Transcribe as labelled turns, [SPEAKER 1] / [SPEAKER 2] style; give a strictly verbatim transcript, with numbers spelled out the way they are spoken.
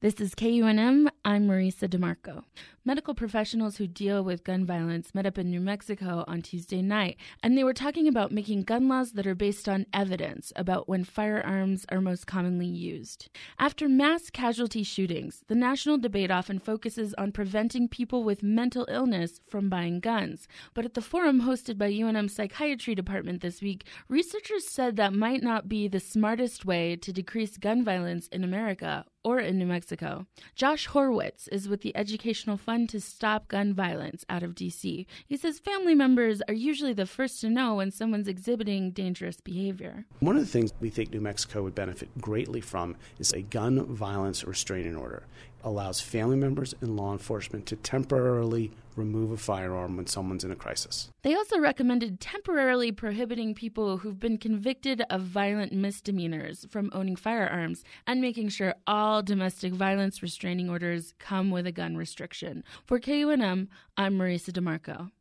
[SPEAKER 1] This is K U N M. I'm Marisa DeMarco. Medical professionals who deal with gun violence met up in New Mexico on Tuesday night, and they were talking about making gun laws that are based on evidence about when firearms are most commonly used. After mass casualty shootings, the national debate often focuses on preventing people with mental illness from buying guns. But at the forum hosted by U N M's psychiatry department this week, researchers said that might not be the smartest way to decrease gun violence in America or in New Mexico. Josh Horwitz is with the Educational Fund to Stop Gun Violence out of D C. He says family members are usually the first to know when someone's exhibiting dangerous behavior.
[SPEAKER 2] One of the things we think New Mexico would benefit greatly from is a gun violence restraining order. It allows family members and law enforcement to temporarily remove a firearm when someone's in a crisis.
[SPEAKER 1] They also recommended temporarily prohibiting people who've been convicted of violent misdemeanors from owning firearms and making sure all domestic violence restraining orders come with a gun restriction. For K U N M, I'm Marisa DeMarco.